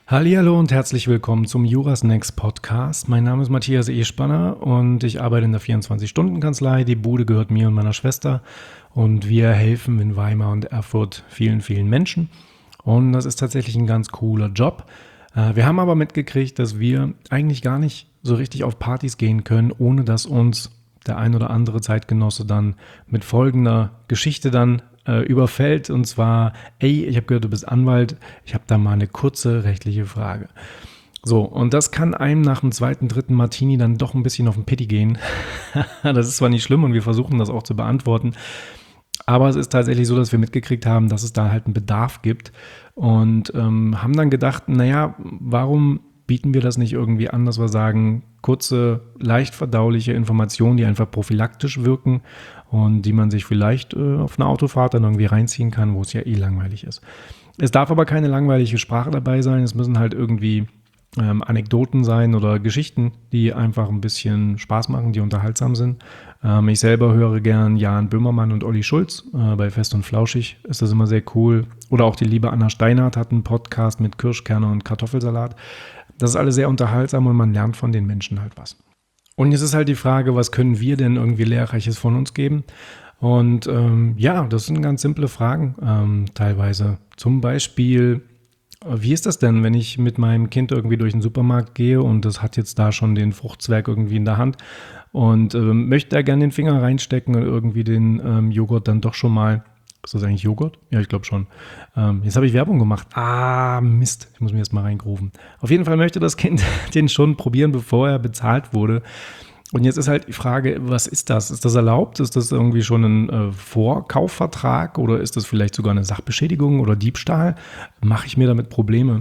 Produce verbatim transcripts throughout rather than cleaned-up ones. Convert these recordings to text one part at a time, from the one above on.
Hallihallo und herzlich willkommen zum Jurasnacks Podcast. Mein Name ist Matthias Ehspanner und ich arbeite in der vierundzwanzig-Stunden-Kanzlei. Die Bude gehört mir und meiner Schwester und wir helfen in Weimar und Erfurt vielen, vielen Menschen. Und das ist tatsächlich ein ganz cooler Job. Wir haben aber mitgekriegt, dass wir eigentlich gar nicht so richtig auf Partys gehen können, ohne dass uns der ein oder andere Zeitgenosse dann mit folgender Geschichte dann äh, überfällt. Und zwar, ey, ich habe gehört, du bist Anwalt, ich habe da mal eine kurze rechtliche Frage. So, und das kann einem nach dem zweiten, dritten Martini dann doch ein bisschen auf den Pitti gehen. Das ist zwar nicht schlimm und wir versuchen das auch zu beantworten, aber es ist tatsächlich so, dass wir mitgekriegt haben, dass es da halt einen Bedarf gibt und ähm, haben dann gedacht, naja, warum bieten wir das nicht irgendwie an, dass wir sagen, kurze, leicht verdauliche Informationen, die einfach prophylaktisch wirken und die man sich vielleicht äh, auf einer Autofahrt dann irgendwie reinziehen kann, wo es ja eh langweilig ist. Es darf aber keine langweilige Sprache dabei sein, es müssen halt irgendwie ähm, Anekdoten sein oder Geschichten, die einfach ein bisschen Spaß machen, die unterhaltsam sind. Ähm, ich selber höre gern Jan Böhmermann und Olli Schulz, äh, bei Fest und Flauschig ist das immer sehr cool. Oder auch die liebe Anna Steinhardt hat einen Podcast mit Kirschkerne und Kartoffelsalat. Das ist alles sehr unterhaltsam und man lernt von den Menschen halt was. Und jetzt ist halt die Frage, was können wir denn irgendwie Lehrreiches von uns geben? Und ähm, ja, das sind ganz simple Fragen ähm, teilweise. Zum Beispiel, wie ist das denn, wenn ich mit meinem Kind irgendwie durch den Supermarkt gehe und das hat jetzt da schon den Fruchtzwerg irgendwie in der Hand und ähm, möchte da gerne den Finger reinstecken und irgendwie den ähm, Joghurt dann doch schon mal. Ist das eigentlich Joghurt? Ja, ich glaube schon. Ähm, jetzt habe ich Werbung gemacht. Ah, Mist. Ich muss mir jetzt mal reingrufen. Auf jeden Fall möchte das Kind den schon probieren, bevor er bezahlt wurde. Und jetzt ist halt die Frage, was ist das? Ist das erlaubt? Ist das irgendwie schon ein äh, Vorkaufvertrag oder ist das vielleicht sogar eine Sachbeschädigung oder Diebstahl? Mache ich mir damit Probleme?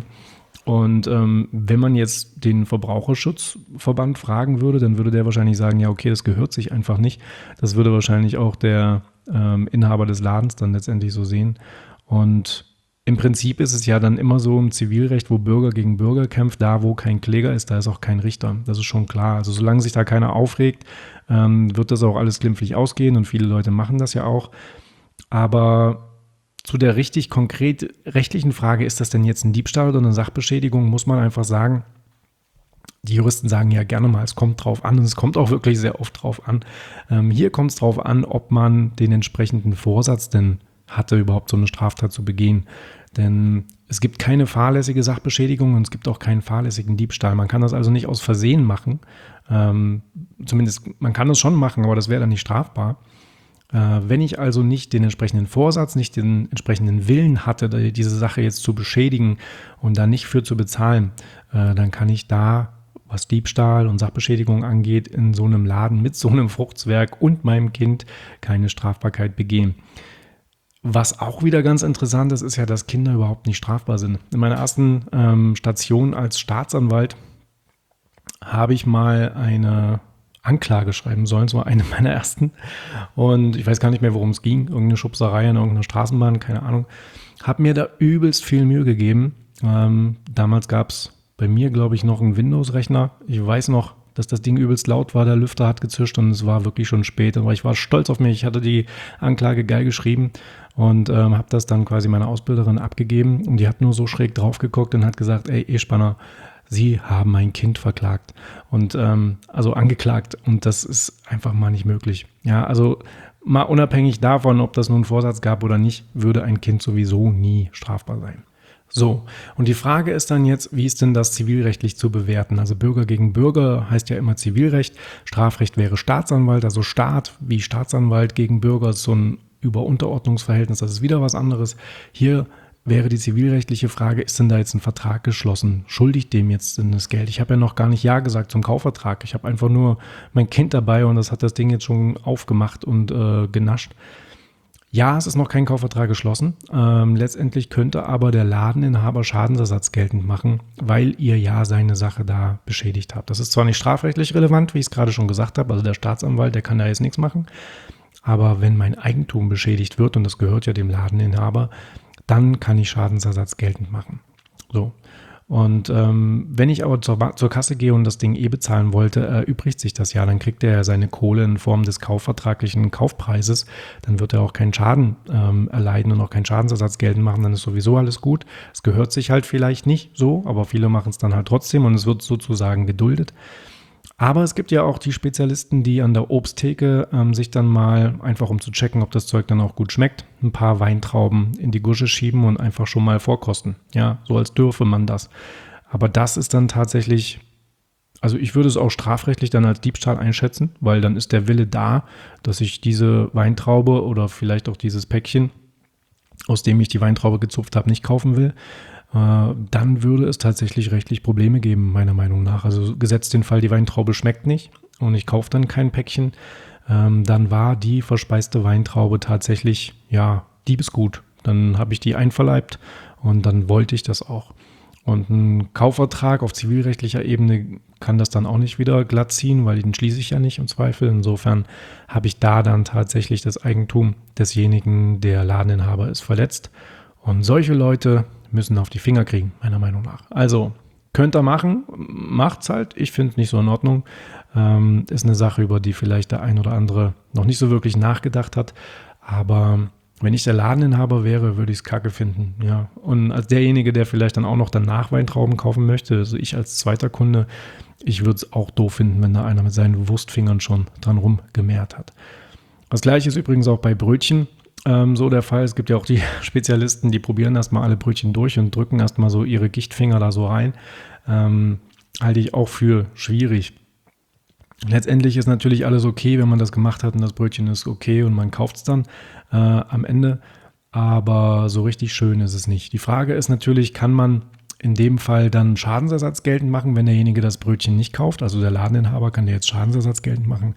Und ähm, wenn man jetzt den Verbraucherschutzverband fragen würde, dann würde der wahrscheinlich sagen, ja okay, das gehört sich einfach nicht. Das würde wahrscheinlich auch der ähm, Inhaber des Ladens dann letztendlich so sehen. Und im Prinzip ist es ja dann immer so im Zivilrecht, wo Bürger gegen Bürger kämpft, da wo kein Kläger ist, da ist auch kein Richter. Das ist schon klar. Also solange sich da keiner aufregt, ähm, wird das auch alles glimpflich ausgehen und viele Leute machen das ja auch. Aber zu der richtig konkret rechtlichen Frage, ist das denn jetzt ein Diebstahl oder eine Sachbeschädigung, muss man einfach sagen, die Juristen sagen ja gerne mal, es kommt drauf an und es kommt auch wirklich sehr oft drauf an. Ähm, hier kommt es drauf an, ob man den entsprechenden Vorsatz denn hatte, überhaupt so eine Straftat zu begehen. Denn es gibt keine fahrlässige Sachbeschädigung und es gibt auch keinen fahrlässigen Diebstahl. Man kann das also nicht aus Versehen machen. Ähm, zumindest, man kann das schon machen, aber das wäre dann nicht strafbar. Äh, wenn ich also nicht den entsprechenden Vorsatz, nicht den entsprechenden Willen hatte, diese Sache jetzt zu beschädigen und da nicht für zu bezahlen, äh, dann kann ich da, was Diebstahl und Sachbeschädigung angeht, in so einem Laden mit so einem Fruchtzwerg und meinem Kind keine Strafbarkeit begehen. Was auch wieder ganz interessant ist, ist ja, dass Kinder überhaupt nicht strafbar sind. In meiner ersten ähm, Station als Staatsanwalt habe ich mal eine Anklage schreiben sollen. Es war eine meiner ersten. Und ich weiß gar nicht mehr, worum es ging. Irgendeine Schubserei in irgendeiner Straßenbahn, keine Ahnung. Habe mir da übelst viel Mühe gegeben. Ähm, damals gab es bei mir, glaube ich, noch einen Windows-Rechner. Ich weiß noch, dass das Ding übelst laut war. Der Lüfter hat gezischt und es war wirklich schon spät. Aber ich war stolz auf mich. Ich hatte die Anklage geil geschrieben und ähm, habe das dann quasi meiner Ausbilderin abgegeben. Und die hat nur so schräg drauf geguckt und hat gesagt, ey, Ehspanner, Sie haben mein Kind verklagt und ähm, also angeklagt und das ist einfach mal nicht möglich. Ja, also mal unabhängig davon, ob das nun einen Vorsatz gab oder nicht, würde ein Kind sowieso nie strafbar sein. So, und die Frage ist dann jetzt, wie ist denn das zivilrechtlich zu bewerten? Also Bürger gegen Bürger heißt ja immer Zivilrecht, Strafrecht wäre Staatsanwalt, also Staat wie Staatsanwalt gegen Bürger ist so ein Über-Unterordnungsverhältnis, das ist wieder was anderes. Hier wäre die zivilrechtliche Frage, ist denn da jetzt ein Vertrag geschlossen? Schuldigt dem jetzt denn das Geld? Ich habe ja noch gar nicht Ja gesagt zum Kaufvertrag. Ich habe einfach nur mein Kind dabei und das hat das Ding jetzt schon aufgemacht und äh, genascht. Ja, es ist noch kein Kaufvertrag geschlossen. Ähm, letztendlich könnte aber der Ladeninhaber Schadensersatz geltend machen, weil ihr ja seine Sache da beschädigt habt. Das ist zwar nicht strafrechtlich relevant, wie ich es gerade schon gesagt habe, also der Staatsanwalt, der kann da jetzt nichts machen. Aber wenn mein Eigentum beschädigt wird, und das gehört ja dem Ladeninhaber, dann kann ich Schadensersatz geltend machen. So. Und ähm, wenn ich aber zur, zur Kasse gehe und das Ding eh bezahlen wollte, erübrigt sich das ja. Dann kriegt er ja seine Kohle in Form des kaufvertraglichen Kaufpreises. Dann wird er auch keinen Schaden ähm, erleiden und auch keinen Schadensersatz geltend machen. Dann ist sowieso alles gut. Es gehört sich halt vielleicht nicht so, aber viele machen es dann halt trotzdem und es wird sozusagen geduldet. Aber es gibt ja auch die Spezialisten, die an der Obsttheke ähm, sich dann mal, einfach um zu checken, ob das Zeug dann auch gut schmeckt, ein paar Weintrauben in die Gusche schieben und einfach schon mal vorkosten. Ja, so als dürfe man das. Aber das ist dann tatsächlich, also ich würde es auch strafrechtlich dann als Diebstahl einschätzen, weil dann ist der Wille da, dass ich diese Weintraube oder vielleicht auch dieses Päckchen, aus dem ich die Weintraube gezupft habe, nicht kaufen will. Dann würde es tatsächlich rechtlich Probleme geben, meiner Meinung nach. Also gesetzt den Fall, die Weintraube schmeckt nicht und ich kaufe dann kein Päckchen, ähm, dann war die verspeiste Weintraube tatsächlich, ja, Diebesgut. Dann habe ich die einverleibt und dann wollte ich das auch. Und ein Kaufvertrag auf zivilrechtlicher Ebene kann das dann auch nicht wieder glatt ziehen, weil den schließe ich ja nicht im Zweifel. Insofern habe ich da dann tatsächlich das Eigentum desjenigen, der Ladeninhaber ist, verletzt. Und solche Leute müssen auf die Finger kriegen, meiner Meinung nach. Also, könnt ihr machen, macht's halt. Ich finde es nicht so in Ordnung. Ähm, ist eine Sache, über die vielleicht der ein oder andere noch nicht so wirklich nachgedacht hat. Aber wenn ich der Ladeninhaber wäre, würde ich es kacke finden. Ja. Und als derjenige, der vielleicht dann auch noch danach Weintrauben kaufen möchte, also ich als zweiter Kunde, ich würde es auch doof finden, wenn da einer mit seinen Wurstfingern schon dran rumgemehrt hat. Das Gleiche ist übrigens auch bei Brötchen so der Fall. Es gibt ja auch die Spezialisten, die probieren erstmal alle Brötchen durch und drücken erstmal so ihre Gichtfinger da so rein. Ähm, halte ich auch für schwierig. Letztendlich ist natürlich alles okay, wenn man das gemacht hat und das Brötchen ist okay und man kauft es dann äh, am Ende. Aber so richtig schön ist es nicht. Die Frage ist natürlich, kann man in dem Fall dann Schadensersatz geltend machen, wenn derjenige das Brötchen nicht kauft? Also der Ladeninhaber kann der jetzt Schadensersatz geltend machen.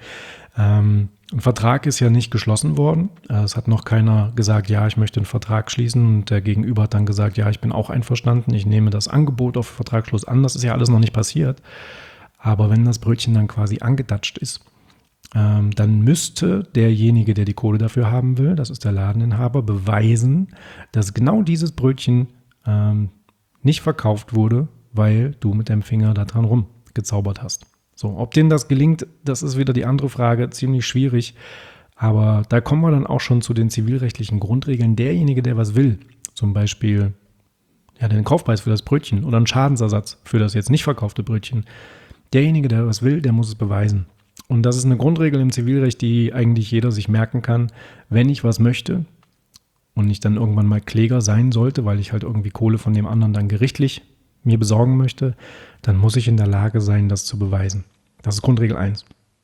Ähm, Ein Vertrag ist ja nicht geschlossen worden. Es hat noch keiner gesagt, ja, ich möchte einen Vertrag schließen. Und der Gegenüber hat dann gesagt, ja, ich bin auch einverstanden. Ich nehme das Angebot auf Vertragsschluss an. Das ist ja alles noch nicht passiert. Aber wenn das Brötchen dann quasi angedatscht ist, ähm, dann müsste derjenige, der die Kohle dafür haben will, das ist der Ladeninhaber, beweisen, dass genau dieses Brötchen ähm, nicht verkauft wurde, weil du mit deinem Finger da dran rumgezaubert hast. So, ob denen das gelingt, das ist wieder die andere Frage, ziemlich schwierig. Aber da kommen wir dann auch schon zu den zivilrechtlichen Grundregeln. Derjenige, der was will, zum Beispiel ja, den Kaufpreis für das Brötchen oder einen Schadensersatz für das jetzt nicht verkaufte Brötchen, derjenige, der was will, der muss es beweisen. Und das ist eine Grundregel im Zivilrecht, die eigentlich jeder sich merken kann. Wenn ich was möchte und ich dann irgendwann mal Kläger sein sollte, weil ich halt irgendwie Kohle von dem anderen dann gerichtlich mir besorgen möchte, dann muss ich in der Lage sein, das zu beweisen. Das ist Grundregel eins.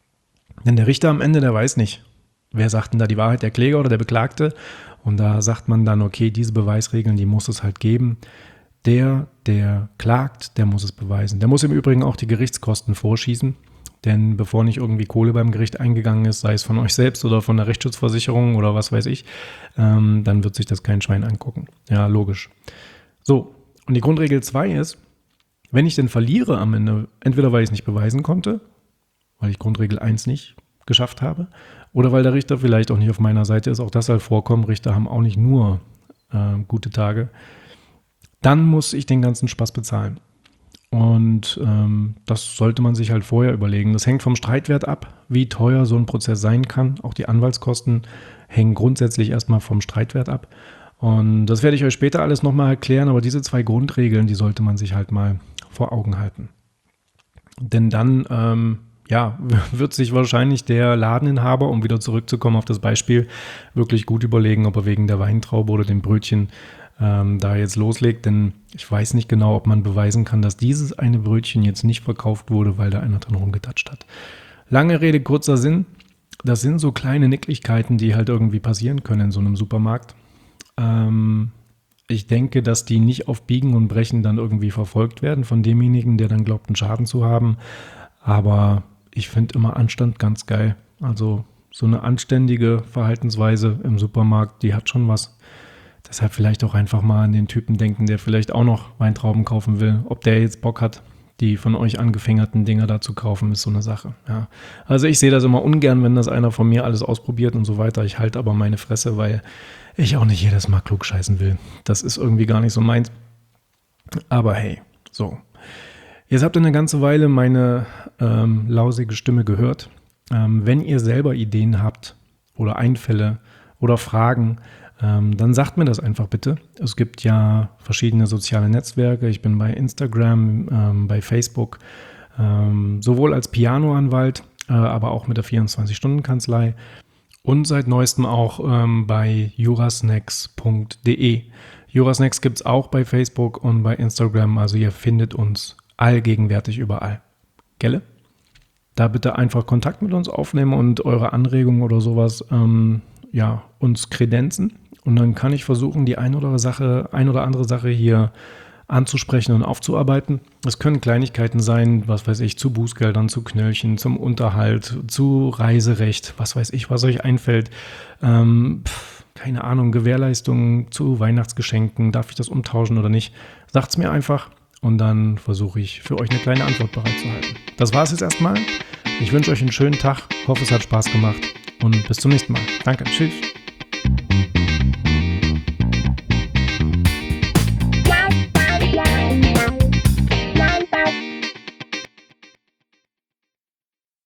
Denn der Richter am Ende, der weiß nicht, wer sagt denn da die Wahrheit, der Kläger oder der Beklagte? Und da sagt man dann, okay, diese Beweisregeln, die muss es halt geben. Der, der klagt, der muss es beweisen. Der muss im Übrigen auch die Gerichtskosten vorschießen. Denn bevor nicht irgendwie Kohle beim Gericht eingegangen ist, sei es von euch selbst oder von der Rechtsschutzversicherung oder was weiß ich, ähm, dann wird sich das kein Schwein angucken. Ja, logisch. So. Und die Grundregel zwei ist, wenn ich denn verliere am Ende, entweder weil ich es nicht beweisen konnte, weil ich Grundregel eins nicht geschafft habe, oder weil der Richter vielleicht auch nicht auf meiner Seite ist, auch das soll vorkommen, Richter haben auch nicht nur äh, gute Tage, dann muss ich den ganzen Spaß bezahlen. Und ähm, das sollte man sich halt vorher überlegen. Das hängt vom Streitwert ab, wie teuer so ein Prozess sein kann. Auch die Anwaltskosten hängen grundsätzlich erstmal vom Streitwert ab. Und das werde ich euch später alles nochmal erklären, aber diese zwei Grundregeln, die sollte man sich halt mal vor Augen halten. Denn dann, ähm, ja, wird sich wahrscheinlich der Ladeninhaber, um wieder zurückzukommen auf das Beispiel, wirklich gut überlegen, ob er wegen der Weintraube oder dem Brötchen ähm, da jetzt loslegt. Denn ich weiß nicht genau, ob man beweisen kann, dass dieses eine Brötchen jetzt nicht verkauft wurde, weil da einer dran rumgetatscht hat. Lange Rede, kurzer Sinn. Das sind so kleine Nicklichkeiten, die halt irgendwie passieren können in so einem Supermarkt. Ähm, ich denke, dass die nicht auf Biegen und Brechen dann irgendwie verfolgt werden von demjenigen, der dann glaubt, einen Schaden zu haben. Aber ich finde immer Anstand ganz geil. Also so eine anständige Verhaltensweise im Supermarkt, die hat schon was. Deshalb vielleicht auch einfach mal an den Typen denken, der vielleicht auch noch Weintrauben kaufen will. Ob der jetzt Bock hat, die von euch angefingerten Dinger da zu kaufen, ist so eine Sache. Ja. Also ich sehe das immer ungern, wenn das einer von mir alles ausprobiert und so weiter. Ich halte aber meine Fresse, weil ich auch nicht jedes Mal klugscheißen will. Das ist irgendwie gar nicht so meins. Aber hey, So, jetzt habt ihr eine ganze Weile meine ähm, lausige Stimme gehört. Ähm, wenn ihr selber Ideen habt oder Einfälle oder Fragen, ähm, dann sagt mir das einfach bitte. Es gibt ja verschiedene soziale Netzwerke. Ich bin bei Instagram, ähm, bei Facebook, ähm, sowohl als Pianoanwalt, äh, aber auch mit der vierundzwanzig-Stunden-Kanzlei und seit neuestem auch ähm, bei jurasnacks punkt de. Jurasnacks gibt es auch bei Facebook und bei Instagram, also ihr findet uns allgegenwärtig überall. Gelle? Da bitte einfach Kontakt mit uns aufnehmen und eure Anregungen oder sowas ähm, ja, uns kredenzen. Und dann kann ich versuchen, die ein oder, Sache, ein oder andere Sache hier anzusprechen und aufzuarbeiten. Es können Kleinigkeiten sein, was weiß ich, zu Bußgeldern, zu Knöllchen, zum Unterhalt, zu Reiserecht, was weiß ich, was euch einfällt. Ähm, pff, keine Ahnung, Gewährleistungen zu Weihnachtsgeschenken, darf ich das umtauschen oder nicht? Sagt's mir einfach und dann versuche ich für euch eine kleine Antwort bereitzuhalten. Das war es jetzt erstmal. Ich wünsche euch einen schönen Tag, hoffe es hat Spaß gemacht und bis zum nächsten Mal. Danke, tschüss.